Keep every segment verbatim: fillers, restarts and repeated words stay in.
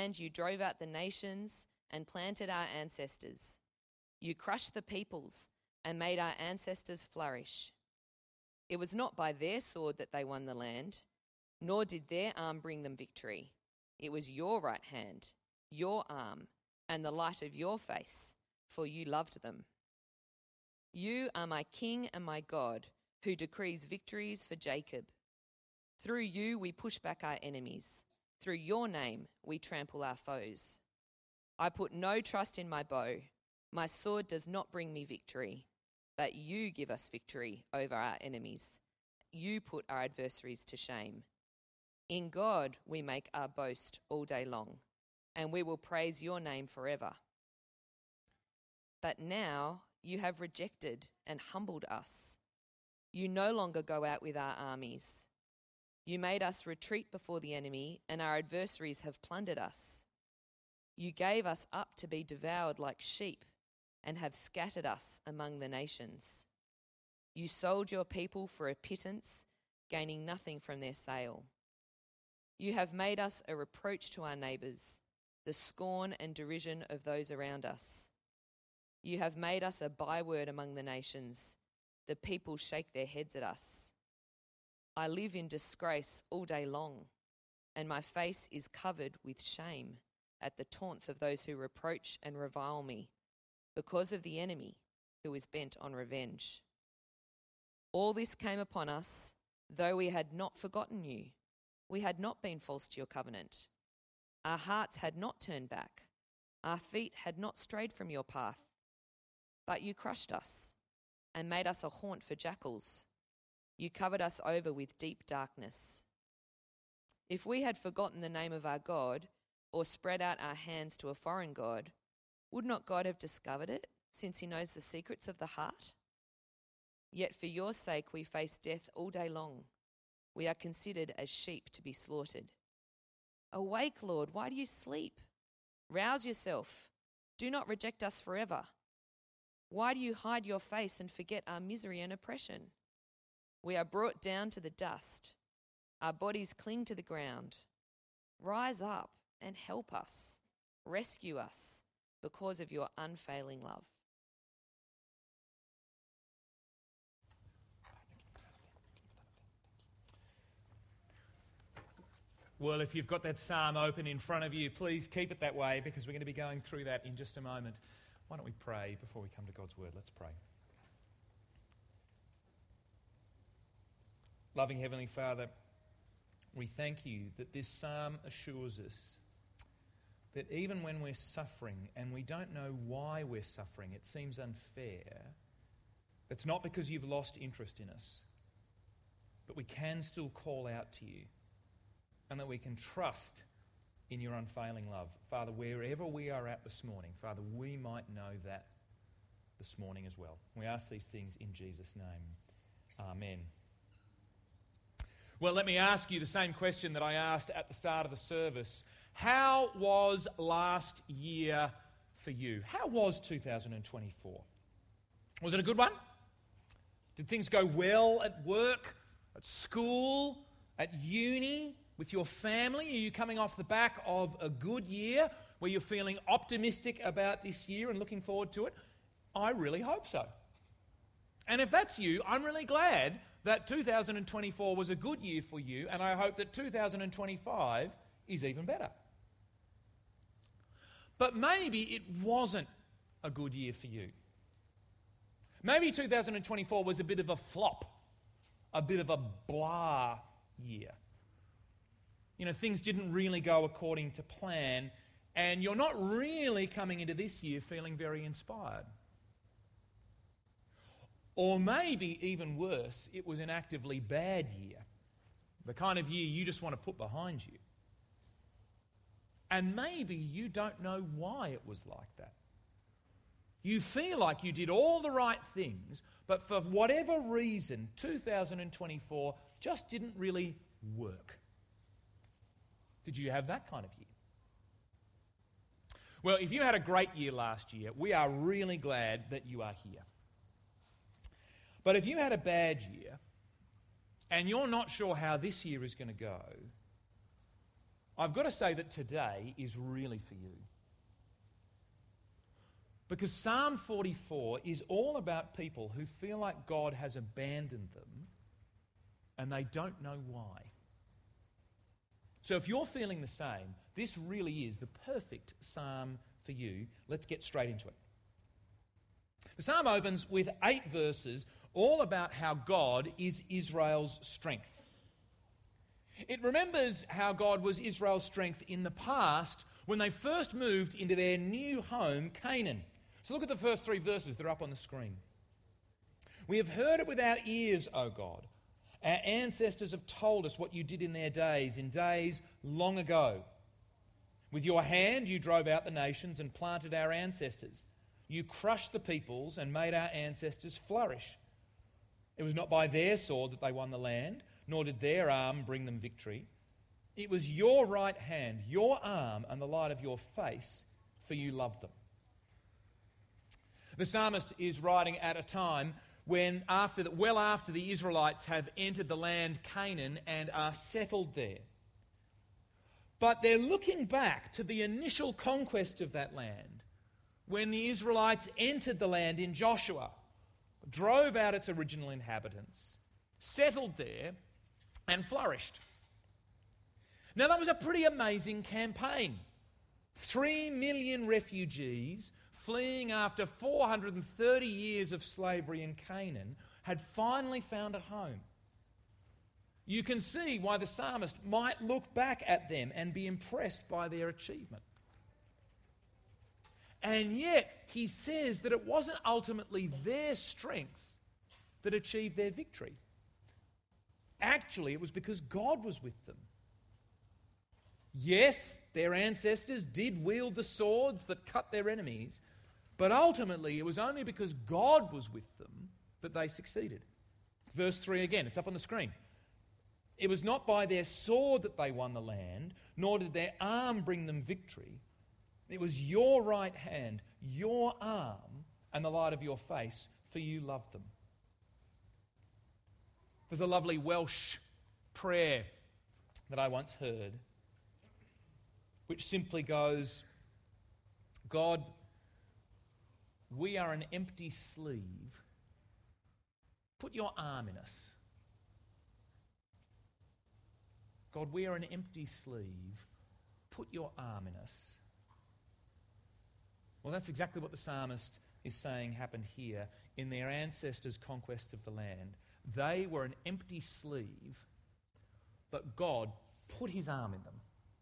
land you drove out the nations and planted our ancestors. You crushed the peoples and made our ancestors flourish. It was not by their sword that they won the land, nor did their arm bring them victory. It was your right hand, your arm, and the light of your face, for you loved them. You are my King and my God, who decrees victories for Jacob. Through you we push back our enemies. Through your name we trample our foes. I put no trust in my bow. My sword does not bring me victory, but you give us victory over our enemies. You put our adversaries to shame. In God we make our boast all day long, and we will praise your name forever. But now you have rejected and humbled us. You no longer go out with our armies. You made us retreat before the enemy, and our adversaries have plundered us. You gave us up to be devoured like sheep and have scattered us among the nations. You sold your people for a pittance, gaining nothing from their sale. You have made us a reproach to our neighbours, the scorn and derision of those around us. You have made us a byword among the nations. The people shake their heads at us. I live in disgrace all day long, and my face is covered with shame at the taunts of those who reproach and revile me, because of the enemy who is bent on revenge. All this came upon us, though we had not forgotten you. We had not been false to your covenant. Our hearts had not turned back. Our feet had not strayed from your path. But you crushed us and made us a haunt for jackals. You covered us over with deep darkness. If we had forgotten the name of our God or spread out our hands to a foreign god, would not God have discovered it, since he knows the secrets of the heart? Yet for your sake we face death all day long. We are considered as sheep to be slaughtered. Awake, Lord, why do you sleep? Rouse yourself. Do not reject us forever. Why do you hide your face and forget our misery and oppression? We are brought down to the dust. Our bodies cling to the ground. Rise up and help us. Rescue us because of your unfailing love. Well, if you've got that psalm open in front of you, please keep it that way, because we're going to be going through that in just a moment. Why don't we pray before we come to God's word? Let's pray. Loving Heavenly Father, we thank you that this psalm assures us that even when we're suffering and we don't know why we're suffering, it seems unfair, it's not because you've lost interest in us, but we can still call out to you, and that we can trust in your unfailing love. Father, wherever we are at this morning, Father, we might know that this morning as well. We ask these things in Jesus' name. Amen. Well, let me ask you the same question that I asked at the start of the service. How was last year for you? How was two thousand twenty-four? Was it a good one? Did things go well at work, at school, at uni, with your family? Are you coming off the back of a good year where you're feeling optimistic about this year and looking forward to it? I really hope so. And if that's you, I'm really glad that two thousand twenty-four was a good year for you, and I hope that two thousand twenty-five is even better. But maybe it wasn't a good year for you. Maybe two thousand twenty-four was a bit of a flop, a bit of a blah year. You know, things didn't really go according to plan, and you're not really coming into this year feeling very inspired. Or maybe, even worse, it was an actively bad year, the kind of year you just want to put behind you. And maybe you don't know why it was like that. You feel like you did all the right things, but for whatever reason, two thousand twenty-four just didn't really work. Did you have that kind of year? Well, if you had a great year last year, we are really glad that you are here. But if you had a bad year, and you're not sure how this year is going to go, I've got to say that today is really for you. Because Psalm forty-four is all about people who feel like God has abandoned them and they don't know why. So if you're feeling the same, this really is the perfect psalm for you. Let's get straight into it. The psalm opens with eight verses all about how God is Israel's strength. It remembers how God was Israel's strength in the past when they first moved into their new home, Canaan. So look at the first three verses. They're up on the screen. We have heard it with our ears, O God. Our ancestors have told us what you did in their days, in days long ago. With your hand you drove out the nations and planted our ancestors. You crushed the peoples and made our ancestors flourish. It was not by their sword that they won the land, nor did their arm bring them victory. It was your right hand, your arm, and the light of your face, for you loved them. The psalmist is writing at a time when, after the, well after the Israelites have entered the land Canaan and are settled there. But they're looking back to the initial conquest of that land, when the Israelites entered the land in Joshua, drove out its original inhabitants, settled there, and flourished. Now that was a pretty amazing campaign. Three million refugees fleeing after four hundred thirty years of slavery in Canaan had finally found a home. You can see why the psalmist might look back at them and be impressed by their achievement. And yet, he says that it wasn't ultimately their strength that achieved their victory. Actually, it was because God was with them. Yes, their ancestors did wield the swords that cut their enemies, but ultimately it was only because God was with them that they succeeded. Verse three again, it's up on the screen. It was not by their sword that they won the land, nor did their arm bring them victory. It was your right hand, your arm, and the light of your face, for you loved them. There's a lovely Welsh prayer that I once heard, which simply goes, God, we are an empty sleeve. Put your arm in us. God, we are an empty sleeve. Put your arm in us. Well, that's exactly what the psalmist is saying happened here in their ancestors' conquest of the land. They were an empty sleeve, but God put his arm in them.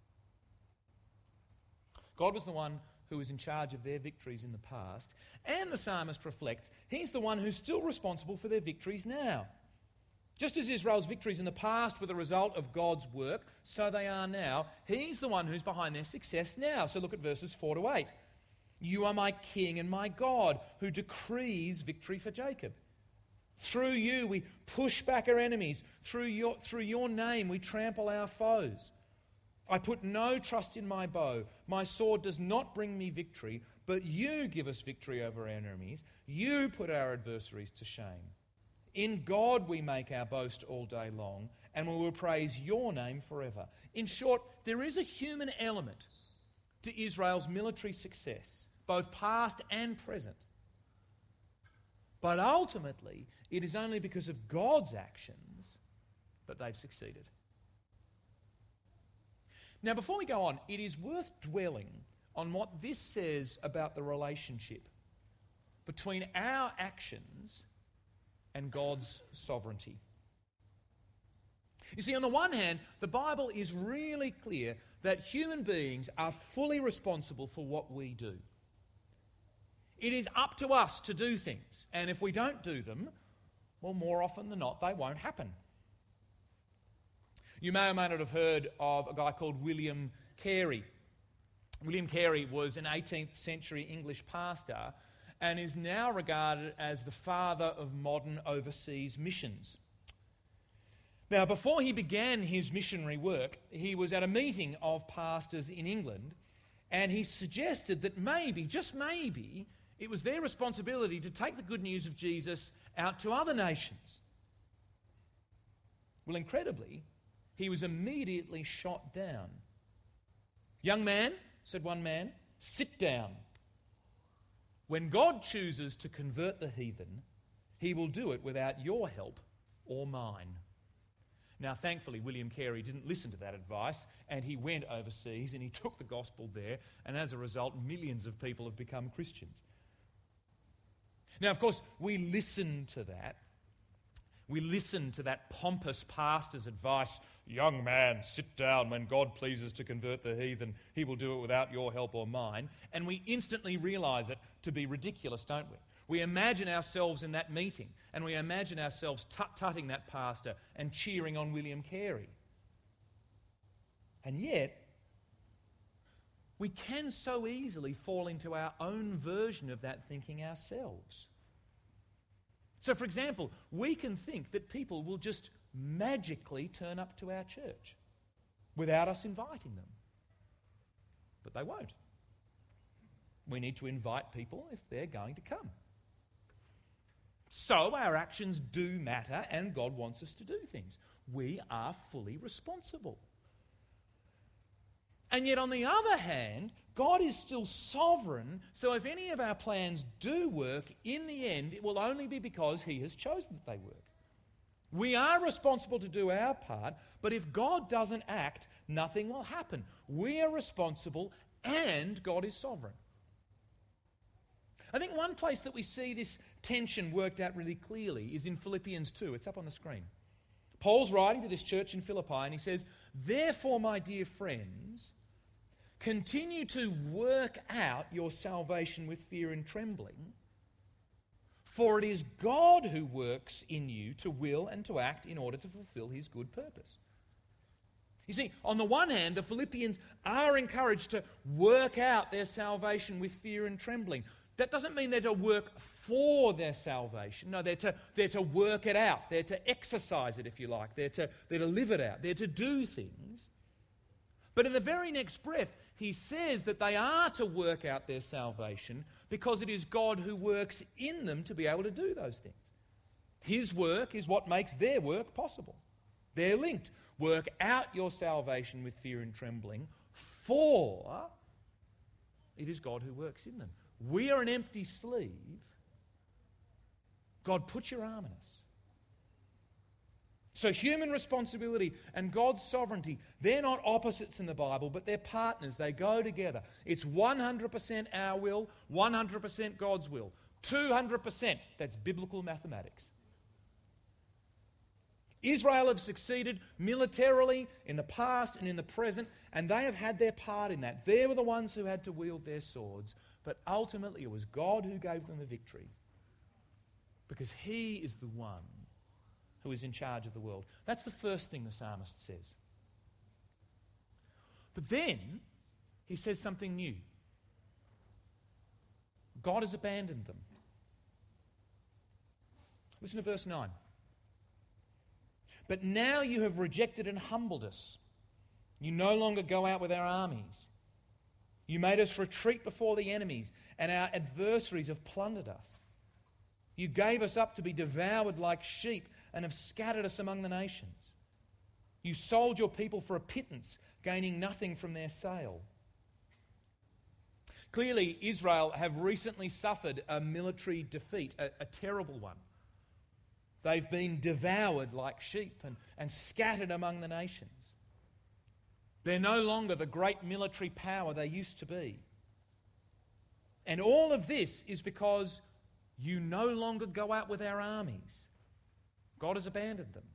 God was the one who was in charge of their victories in the past, and the psalmist reflects he's the one who's still responsible for their victories now. Just as Israel's victories in the past were the result of God's work, so they are now. He's the one who's behind their success now. So look at verses four to eight. You are my king and my God, who decrees victory for Jacob. Through you we push back our enemies. Through your, through your name we trample our foes. I put no trust in my bow. My sword does not bring me victory, but you give us victory over our enemies. You put our adversaries to shame. In God we make our boast all day long, and we will praise your name forever. In short, there is a human element to Israel's military success, both past and present. But ultimately, it is only because of God's actions that they've succeeded. Now, before we go on, it is worth dwelling on what this says about the relationship between our actions and God's sovereignty. You see, on the one hand, the Bible is really clear that human beings are fully responsible for what we do. It is up to us to do things, and if we don't do them, well, more often than not, they won't happen. You may or may not have heard of a guy called William Carey. William Carey was an eighteenth century English pastor and is now regarded as the father of modern overseas missions. Now, before he began his missionary work, he was at a meeting of pastors in England, and he suggested that maybe, just maybe, it was their responsibility to take the good news of Jesus out to other nations. Well, incredibly, he was immediately shot down "Young man," said one man, "sit down. When God chooses to convert the heathen, he will do it without your help or mine." Now, thankfully, William Carey didn't listen to that advice, and he went overseas and he took the gospel there, and as a result, millions of people have become Christians. Now, of course, we listen to that. We listen to that pompous pastor's advice, "Young man, sit down. When God pleases to convert the heathen, he will do it without your help or mine." And we instantly realise it to be ridiculous, don't we? We imagine ourselves in that meeting, and we imagine ourselves tut-tutting that pastor and cheering on William Carey. And yet, we can so easily fall into our own version of that thinking ourselves. So, for example, we can think that people will just magically turn up to our church without us inviting them. But they won't. We need to invite people if they're going to come. So our actions do matter, and God wants us to do things. We are fully responsible. And yet, on the other hand, God is still sovereign, so if any of our plans do work, in the end, it will only be because he has chosen that they work. We are responsible to do our part, but if God doesn't act, nothing will happen. We are responsible, and God is sovereign. I think one place that we see this tension worked out really clearly is in Philippians two. It's up on the screen. Paul's writing to this church in Philippi, and he says, "Therefore, my dear friends, continue to work out your salvation with fear and trembling, for it is God who works in you to will and to act in order to fulfill his good purpose." You see, on the one hand, the Philippians are encouraged to work out their salvation with fear and trembling. That doesn't mean they're to work for their salvation. No, they're to, they're to work it out. They're to exercise it, if you like. They're to, they're to live it out. They're to do things. But in the very next breath, he says that they are to work out their salvation because it is God who works in them to be able to do those things. His work is what makes their work possible. They're linked. Work out your salvation with fear and trembling, for it is God who works in them. We are an empty sleeve. God, put your arm in us. So human responsibility and God's sovereignty, they're not opposites in the Bible, but they're partners. They go together. It's one hundred percent our will, one hundred percent God's will. two hundred percent, that's biblical mathematics. Israel have succeeded militarily in the past and in the present, and they have had their part in that. They were the ones who had to wield their swords, but ultimately it was God who gave them the victory, because he is the one who is in charge of the world. That's the first thing the psalmist says. But then he says something new. God has abandoned them. Listen to verse nine. "But now you have rejected and humbled us. You no longer go out with our armies. You made us retreat before the enemies, and our adversaries have plundered us. You gave us up to be devoured like sheep and have scattered us among the nations. You sold your people for a pittance, gaining nothing from their sale." Clearly, Israel have recently suffered a military defeat, a, a terrible one. They've been devoured like sheep and, and scattered among the nations. They're no longer the great military power they used to be. And all of this is because you no longer go out with our armies. God has abandoned them.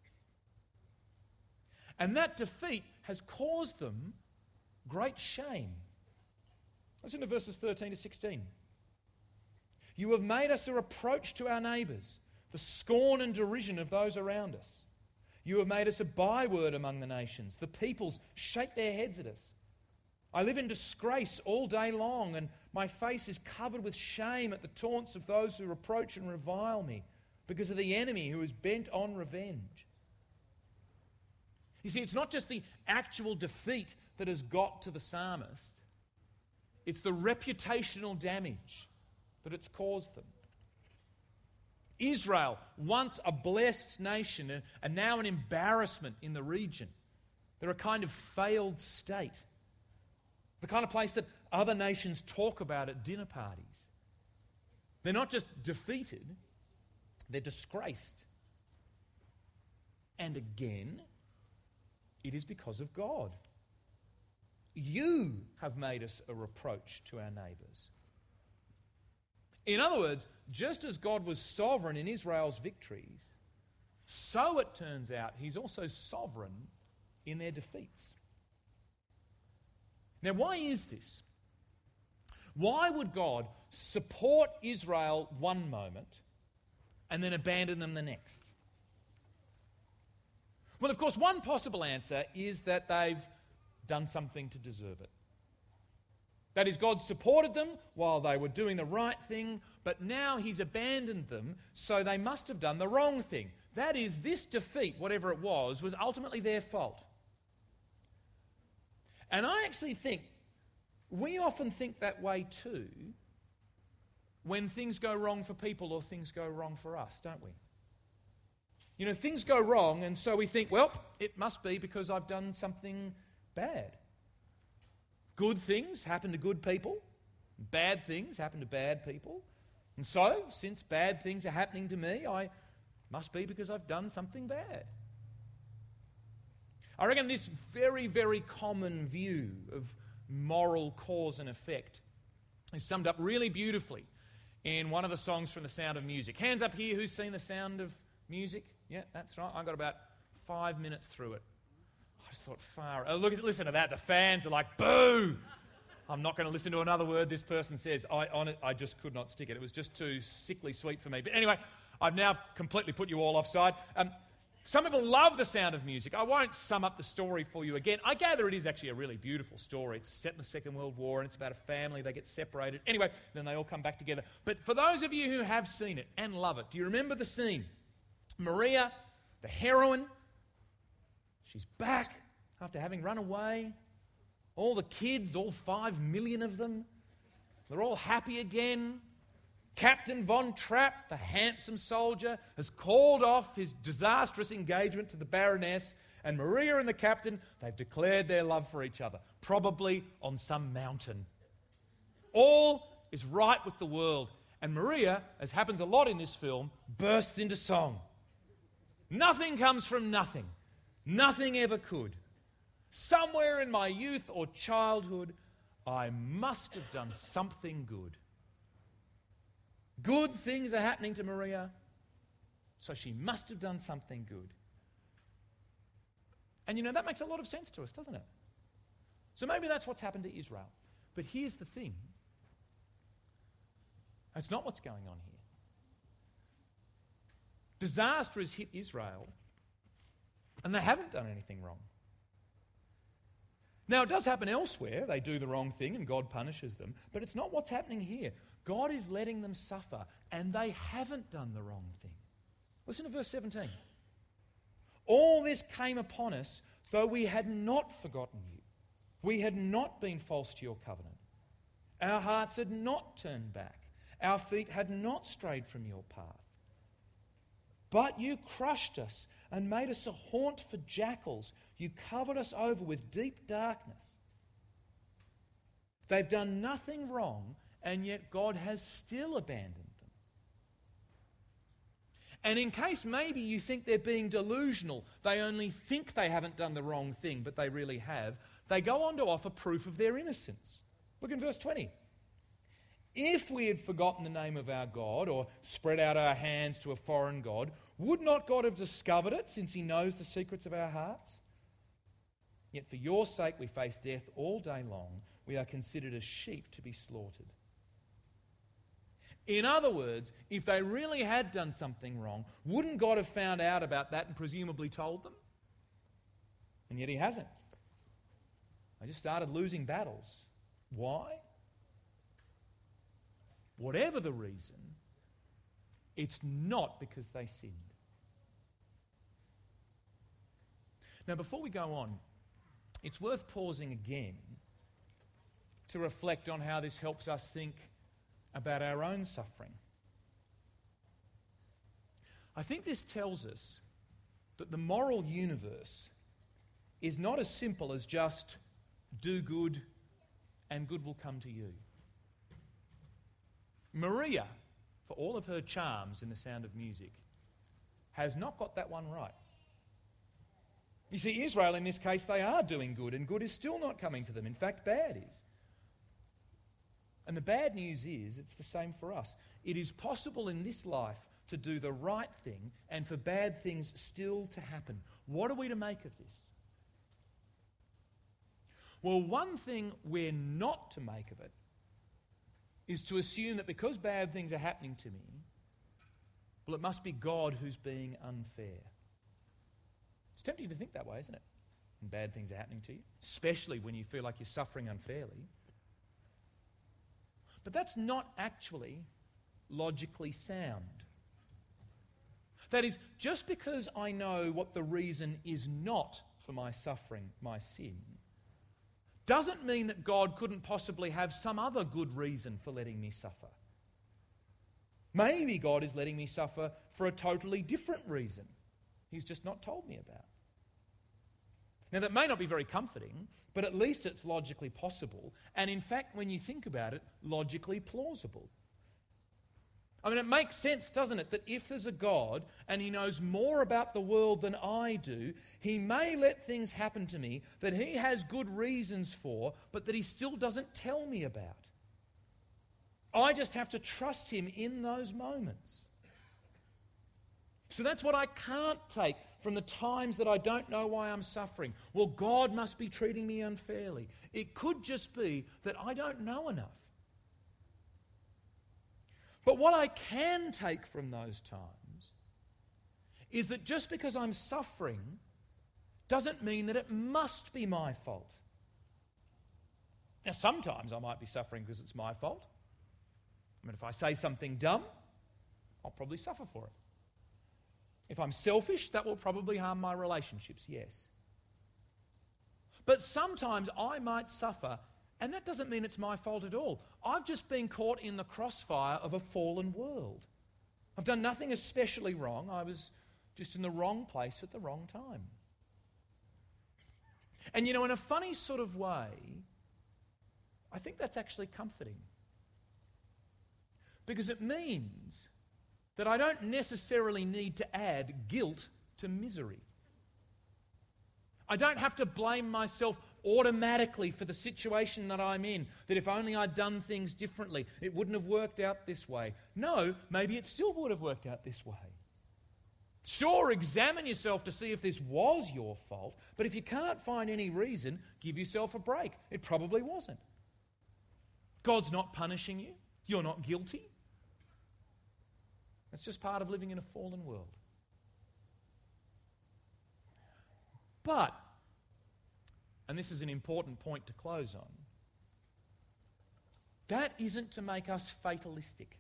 And that defeat has caused them great shame. Listen to verses thirteen to sixteen. "You have made us a reproach to our neighbours, the scorn and derision of those around us. You have made us a byword among the nations. The peoples shake their heads at us. I live in disgrace all day long, and my face is covered with shame at the taunts of those who reproach and revile me, because of the enemy who is bent on revenge." You see, it's not just the actual defeat that has got to the psalmist. It's the reputational damage that it's caused them. Israel, once a blessed nation, and now an embarrassment in the region. They're a kind of failed state. The kind of place that other nations talk about at dinner parties. They're not just defeated, they're disgraced. And again, it is because of God. You have made us a reproach to our neighbours. In other words, just as God was sovereign in Israel's victories, so it turns out he's also sovereign in their defeats. Now, why is this? Why would God support Israel one moment and then abandon them the next? Well, of course, one possible answer is that they've done something to deserve it. That is, God supported them while they were doing the right thing, but now he's abandoned them, so they must have done the wrong thing. That is, this defeat, whatever it was, was ultimately their fault. And I actually think we often think that way too when things go wrong for people or things go wrong for us, don't we? You know, things go wrong, and so we think, well, it must be because I've done something bad. Good things happen to good people. Bad things happen to bad people. And so, since bad things are happening to me, I must be because I've done something bad. I reckon this very, very common view of moral cause and effect is summed up really beautifully in one of the songs from The Sound of Music. Hands up here, who's seen The Sound of Music? Yeah, that's right. I got about five minutes through it. I just thought, far. Oh, look, listen to that. The fans are like, boo! I'm not going to listen to another word this person says. I on it, I just could not stick it. It was just too sickly sweet for me. But anyway, I've now completely put you all offside. Um, some people love The Sound of Music. I won't sum up the story for you again. I gather it is actually a really beautiful story. It's set in the Second World War, and it's about a family. They get separated. Anyway, then they all come back together. But for those of you who have seen it and love it, do you remember the scene? Maria, the heroine, she's back after having run away. All the kids, all five million of them, they're all happy again. Captain Von Trapp, the handsome soldier, has called off his disastrous engagement to the Baroness, and Maria and the captain, they've declared their love for each other, probably on some mountain. All is right with the world, and Maria, as happens a lot in this film, bursts into song. Nothing comes from nothing. Nothing ever could. Somewhere in my youth or childhood, I must have done something good. Good things are happening to Maria, so she must have done something good. And you know, that makes a lot of sense to us, doesn't it? So maybe that's what's happened to Israel. But here's the thing. That's not what's going on here. Disaster has hit Israel, and they haven't done anything wrong. Now, it does happen elsewhere. They do the wrong thing and God punishes them. But it's not what's happening here. God is letting them suffer, and they haven't done the wrong thing. Listen to verse seventeen. All this came upon us, though we had not forgotten you. We had not been false to your covenant. Our hearts had not turned back. Our feet had not strayed from your path. But you crushed us and made us a haunt for jackals. You covered us over with deep darkness. They've done nothing wrong, and yet God has still abandoned them. And in case maybe you think they're being delusional, they only think they haven't done the wrong thing, but they really have, they go on to offer proof of their innocence. Look in verse twenty. If we had forgotten the name of our God or spread out our hands to a foreign god, would not God have discovered it, since he knows the secrets of our hearts? Yet for your sake we face death all day long. We are considered as sheep to be slaughtered. In other words, if they really had done something wrong, wouldn't God have found out about that and presumably told them? And yet he hasn't. They just started losing battles. Why? Whatever the reason, it's not because they sinned. Now, before we go on, it's worth pausing again to reflect on how this helps us think about our own suffering. I think this tells us that the moral universe is not as simple as just do good and good will come to you. Maria, for all of her charms in The Sound of Music, has not got that one right. You see, Israel, in this case, they are doing good, and good is still not coming to them. In fact, bad is. And the bad news is, it's the same for us. It is possible in this life to do the right thing and for bad things still to happen. What are we to make of this? Well, one thing we're not to make of it is to assume that because bad things are happening to me, well, it must be God who's being unfair. It's tempting to think that way, isn't it? When bad things are happening to you, especially when you feel like you're suffering unfairly. But that's not actually logically sound. That is, just because I know what the reason is not for my suffering, my sin, doesn't mean that God couldn't possibly have some other good reason for letting me suffer. Maybe God is letting me suffer for a totally different reason He's just not told me about. Now, that may not be very comforting, but at least it's logically possible, and in fact, when you think about it, logically plausible. I mean, it makes sense, doesn't it, that if there's a God and He knows more about the world than I do, He may let things happen to me that He has good reasons for, but that He still doesn't tell me about. I just have to trust Him in those moments. So that's what I can't take from the times that I don't know why I'm suffering. Well, God must be treating me unfairly. It could just be that I don't know enough. But what I can take from those times is that just because I'm suffering doesn't mean that it must be my fault. Now, sometimes I might be suffering because it's my fault. I mean, if I say something dumb, I'll probably suffer for it. If I'm selfish, that will probably harm my relationships, yes. But sometimes I might suffer, and that doesn't mean it's my fault at all. I've just been caught in the crossfire of a fallen world. I've done nothing especially wrong. I was just in the wrong place at the wrong time. And you know, in a funny sort of way, I think that's actually comforting. Because it means that I don't necessarily need to add guilt to misery. I don't have to blame myself automatically for the situation that I'm in, that if only I'd done things differently, it wouldn't have worked out this way. No, maybe it still would have worked out this way. Sure, examine yourself to see if this was your fault, but if you can't find any reason, give yourself a break. It probably wasn't. God's not punishing you. You're not guilty. It's just part of living in a fallen world. But, and this is an important point to close on, that isn't to make us fatalistic.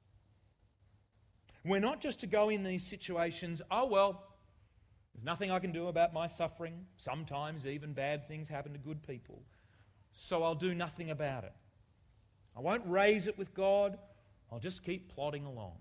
We're not just to go in these situations, oh well, there's nothing I can do about my suffering. Sometimes even bad things happen to good people. So I'll do nothing about it. I won't raise it with God. I'll just keep plodding along.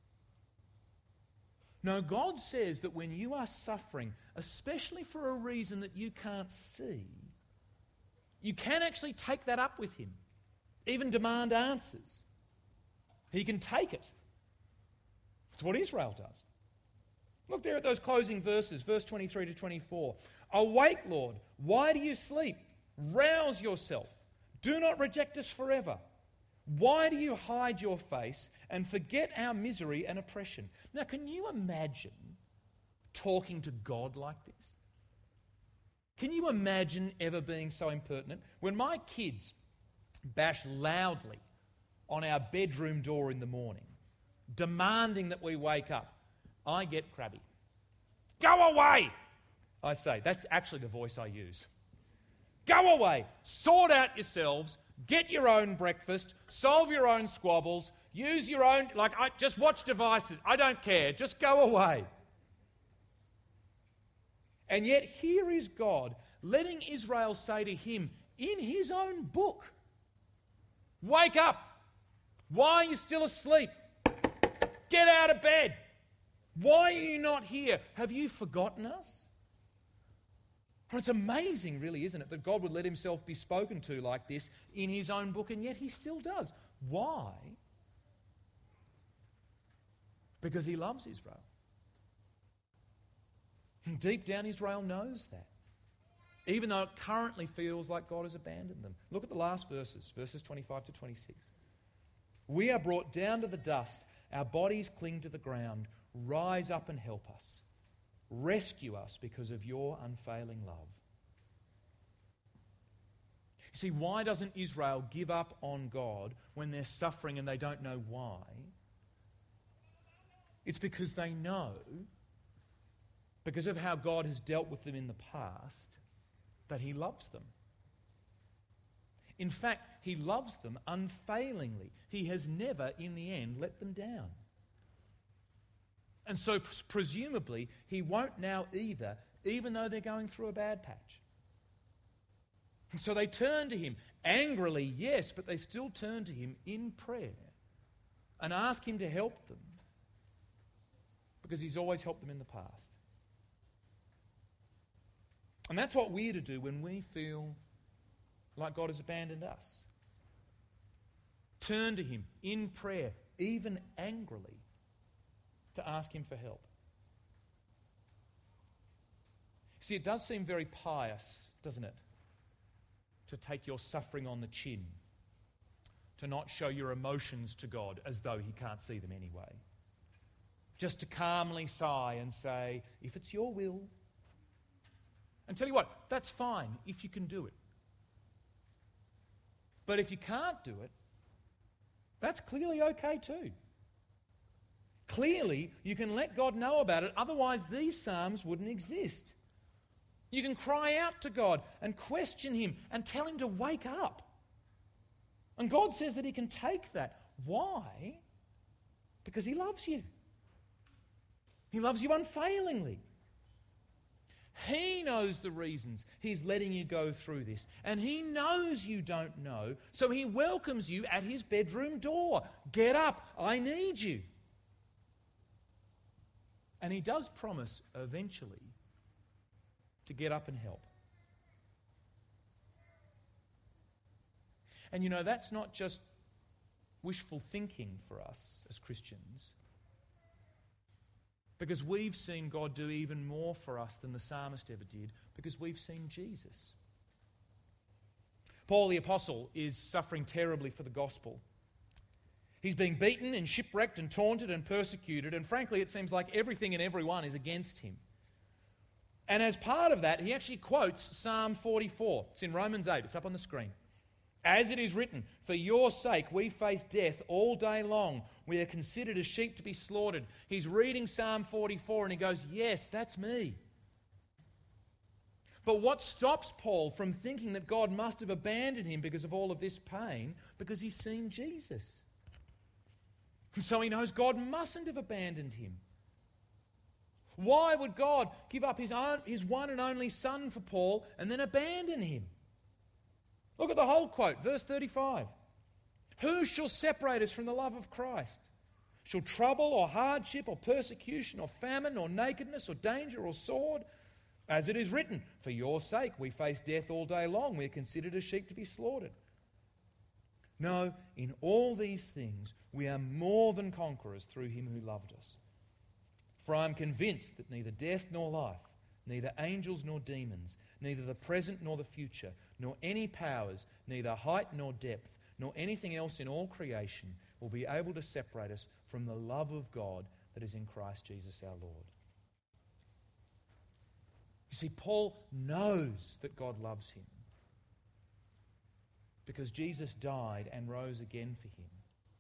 No, God says that when you are suffering, especially for a reason that you can't see, you can actually take that up with Him, even demand answers. He can take it. It's what Israel does. Look there at those closing verses, verse twenty-three to twenty-four. Awake, Lord, why do you sleep? Rouse yourself. Do not reject us forever. Why do you hide your face and forget our misery and oppression? Now, can you imagine talking to God like this? Can you imagine ever being so impertinent? When my kids bash loudly on our bedroom door in the morning, demanding that we wake up, I get crabby. Go away, I say. That's actually the voice I use. Go away. Sort out yourselves. Get your own breakfast, solve your own squabbles, use your own, like, I just watch devices. I don't care. Just go away. And yet here is God letting Israel say to Him in His own book, wake up. Why are you still asleep? Get out of bed. Why are you not here? Have you forgotten us? Well, it's amazing, really, isn't it, that God would let himself be spoken to like this in his own book, and yet he still does. Why? Because he loves Israel. And deep down, Israel knows that, even though it currently feels like God has abandoned them. Look at the last verses, verses twenty-five to twenty-six. We are brought down to the dust. Our bodies cling to the ground. Rise up and help us. Rescue us because of your unfailing love. You see, why doesn't Israel give up on God when they're suffering and they don't know why? It's because they know, because of how God has dealt with them in the past, that he loves them. In fact, he loves them unfailingly. He has never, in the end, let them down. And so, presumably, he won't now either, even though they're going through a bad patch. And so they turn to him, angrily, yes, but they still turn to him in prayer and ask him to help them, because he's always helped them in the past. And that's what we're to do when we feel like God has abandoned us. Turn to him in prayer, even angrily, to ask him for help. See, it does seem very pious, doesn't it, to take your suffering on the chin, to not show your emotions to God as though he can't see them anyway. Just to calmly sigh and say, if it's your will. And tell you what, that's fine if you can do it. But if you can't do it, that's clearly okay too. Clearly, you can let God know about it, otherwise these psalms wouldn't exist. You can cry out to God and question him and tell him to wake up. And God says that he can take that. Why? Because he loves you. He loves you unfailingly. He knows the reasons he's letting you go through this. And he knows you don't know, so he welcomes you at his bedroom door. Get up, I need you. And he does promise eventually to get up and help. And you know, that's not just wishful thinking for us as Christians, because we've seen God do even more for us than the psalmist ever did, because we've seen Jesus. Paul the Apostle is suffering terribly for the gospel. He's being beaten and shipwrecked and taunted and persecuted, and frankly it seems like everything and everyone is against him. And as part of that, he actually quotes Psalm forty-four. It's in Romans eight, it's up on the screen. As it is written, for your sake we face death all day long. We are considered as sheep to be slaughtered. He's reading Psalm forty-four and he goes, yes, that's me. But what stops Paul from thinking that God must have abandoned him because of all of this pain? Because he's seen Jesus. And so he knows God mustn't have abandoned him. Why would God give up his, own, his one and only son for Paul and then abandon him? Look at the whole quote, verse thirty-five. Who shall separate us from the love of Christ? Shall trouble or hardship or persecution or famine or nakedness or danger or sword? As it is written, for your sake we face death all day long. We are considered as sheep to be slaughtered. No, in all these things we are more than conquerors through him who loved us. For I am convinced that neither death nor life, neither angels nor demons, neither the present nor the future, nor any powers, neither height nor depth, nor anything else in all creation will be able to separate us from the love of God that is in Christ Jesus our Lord. You see, Paul knows that God loves him because Jesus died and rose again for him.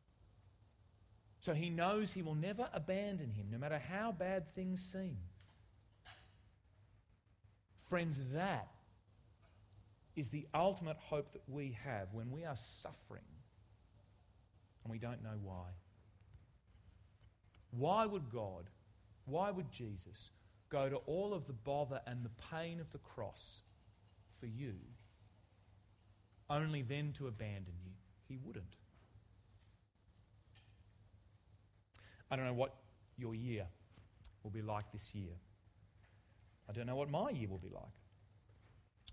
So he knows he will never abandon him, no matter how bad things seem. Friends, that is the ultimate hope that we have when we are suffering and we don't know why. Why would God, why would Jesus go to all of the bother and the pain of the cross for you, only then to abandon you? He wouldn't. I don't know what your year will be like this year. I don't know what my year will be like.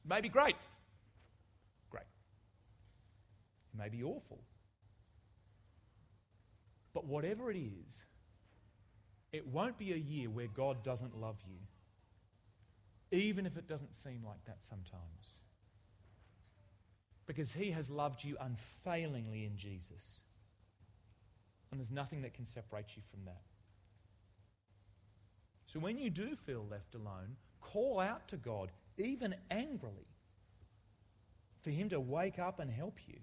It may be great. Great. It may be awful. But whatever it is, it won't be a year where God doesn't love you, even if it doesn't seem like that sometimes. Because he has loved you unfailingly in Jesus. And there's nothing that can separate you from that. So when you do feel left alone, call out to God, even angrily, for him to wake up and help you.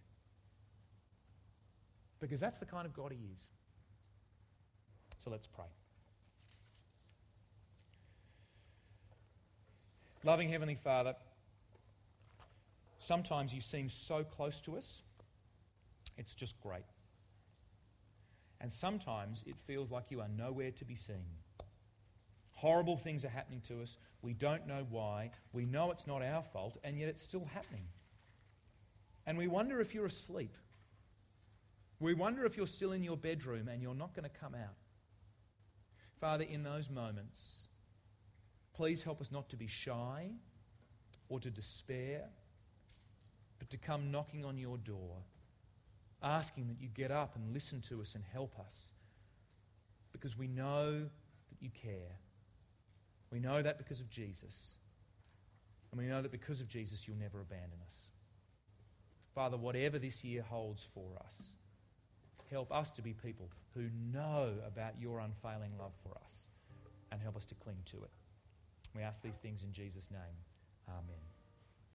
Because that's the kind of God he is. So let's pray. Loving Heavenly Father, sometimes you seem so close to us, it's just great. And sometimes it feels like you are nowhere to be seen. Horrible things are happening to us. We don't know why. We know it's not our fault, and yet it's still happening. And we wonder if you're asleep. We wonder if you're still in your bedroom and you're not going to come out. Father, in those moments, please help us not to be shy or to despair, but to come knocking on your door, asking that you get up and listen to us and help us, because we know that you care. We know that because of Jesus, and we know that because of Jesus you'll never abandon us. Father, whatever this year holds for us, help us to be people who know about your unfailing love for us, and help us to cling to it. We ask these things in Jesus' name. Amen.